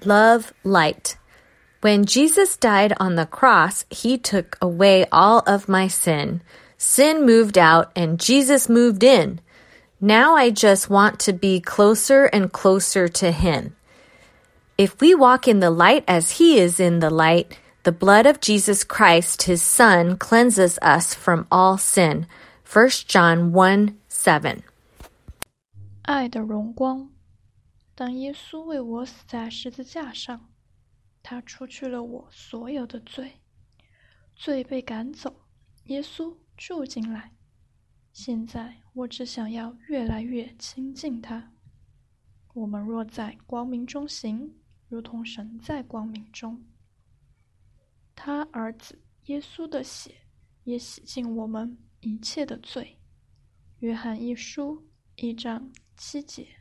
love light. When Jesus died on the cross, he took away all of my sin. Sin moved out and Jesus moved in. Now I just want to be closer and closer to him. If we walk in the light as he is in the light, the blood of Jesus Christ, his son, cleanses us from all sin. 1 John 1:7. 爱的荣光。当耶稣为我死在十字架上，他除去了我所有的罪，罪被赶走，耶稣住进来。现在我只想要越来越亲近他。我们若在光明中行，如同神在光明中。他儿子耶稣的血也洗净我们一切的罪。约翰一书1章7节。